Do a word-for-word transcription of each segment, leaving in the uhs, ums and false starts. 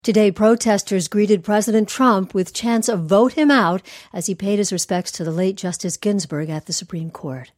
Today, protesters greeted President Trump with chants of "Vote him out" as he paid his respects to the late Justice Ginsburg at the Supreme Court.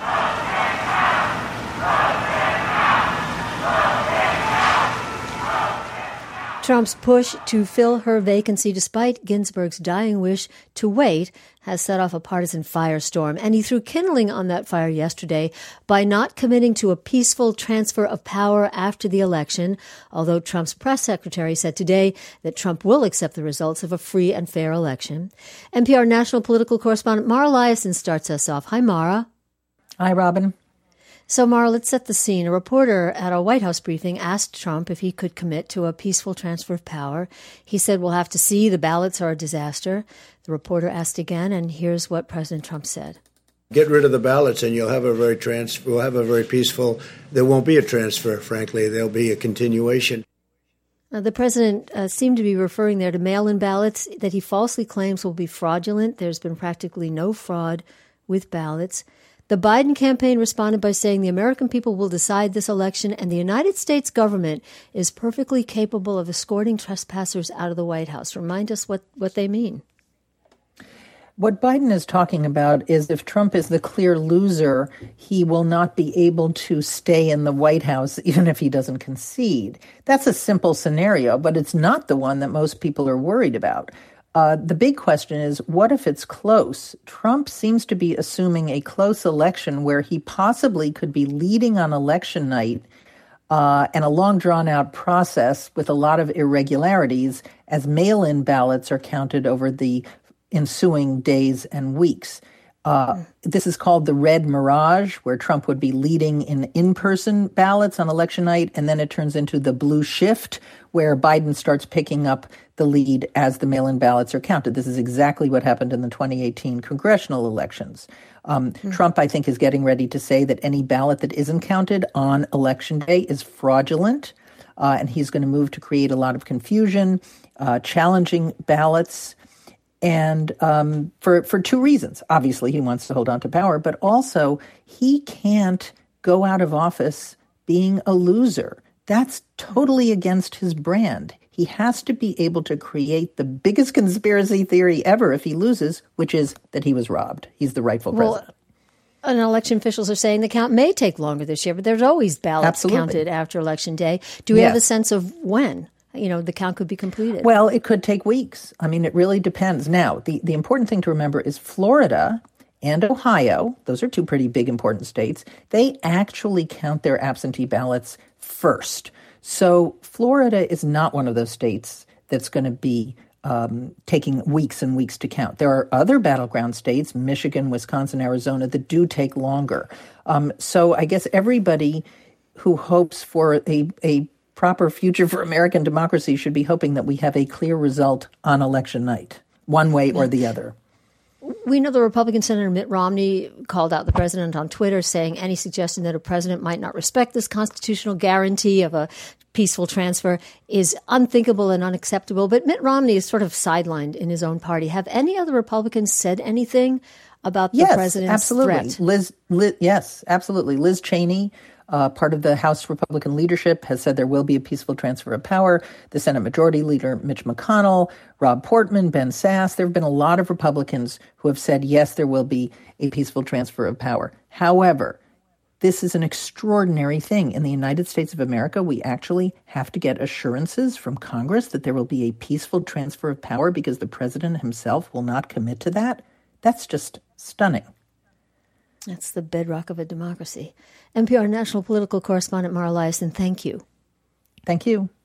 Trump's push to fill her vacancy, despite Ginsburg's dying wish to wait, has set off a partisan firestorm. And he threw kindling on that fire yesterday by not committing to a peaceful transfer of power after the election, although Trump's press secretary said today that Trump will accept the results of a free and fair election. N P R national political correspondent Mara Liasson starts us off. Hi, Mara. Hi, Robin. So, Mara, let's set the scene. A reporter at a White House briefing asked Trump if he could commit to a peaceful transfer of power. He said, "We'll have to see. The ballots are a disaster." The reporter asked again, and here's what President Trump said. Get rid of the ballots and you'll have a very trans- we'll have a very peaceful, there won't be a transfer, frankly. There'll be a continuation. Now, the president uh, seemed to be referring there to mail-in ballots that he falsely claims will be fraudulent. There's been practically no fraud with ballots. The Biden campaign responded by saying the American people will decide this election and the United States government is perfectly capable of escorting trespassers out of the White House. Remind us what, what they mean. What Biden is talking about is if Trump is the clear loser, he will not be able to stay in the White House even if he doesn't concede. That's a simple scenario, but it's not the one that most people are worried about. Uh, the big question is, what if it's close? Trump seems to be assuming a close election where he possibly could be leading on election night uh, and a long drawn-out process with a lot of irregularities as mail-in ballots are counted over the ensuing days and weeks. Uh, this is called the red mirage, where Trump would be leading in in-person ballots on election night, and then it turns into the blue shift, where Biden starts picking up the lead as the mail-in ballots are counted. This is exactly what happened in the twenty eighteen congressional elections. Um, mm-hmm. Trump, I think, is getting ready to say that any ballot that isn't counted on election day is fraudulent, uh, and he's going to move to create a lot of confusion, uh, challenging ballots. And um, for for two reasons. Obviously, he wants to hold on to power, but also he can't go out of office being a loser. That's totally against his brand. He has to be able to create the biggest conspiracy theory ever if he loses, which is that he was robbed. He's the rightful well, president. And election officials are saying the count may take longer this year, but there's always ballots Absolutely. counted after Election Day. Do we yes. have a sense of when? You know, the count could be completed. Well, it could take weeks. I mean, it really depends. Now, the, the important thing to remember is Florida and Ohio, those are two pretty big important states, they actually count their absentee ballots first. So Florida is not one of those states that's going to be um, taking weeks and weeks to count. There are other battleground states, Michigan, Wisconsin, Arizona, that do take longer. Um, so I guess everybody who hopes for a, a proper future for American democracy should be hoping that we have a clear result on election night, one way or the other. We know the Republican Senator Mitt Romney called out the president on Twitter, saying any suggestion that a president might not respect this constitutional guarantee of a peaceful transfer is unthinkable and unacceptable. But Mitt Romney is sort of sidelined in his own party. Have any other Republicans said anything about the yes, president's absolutely. threat? Liz, Liz, yes, absolutely. Liz Cheney, Uh, part of the House Republican leadership, has said there will be a peaceful transfer of power. The Senate Majority Leader, Mitch McConnell, Rob Portman, Ben Sasse. There have been a lot of Republicans who have said, yes, there will be a peaceful transfer of power. However, this is an extraordinary thing. In the United States of America, we actually have to get assurances from Congress that there will be a peaceful transfer of power because the president himself will not commit to that. That's just stunning. That's the bedrock of a democracy. N P R national political correspondent Mara Liasson, thank you. Thank you.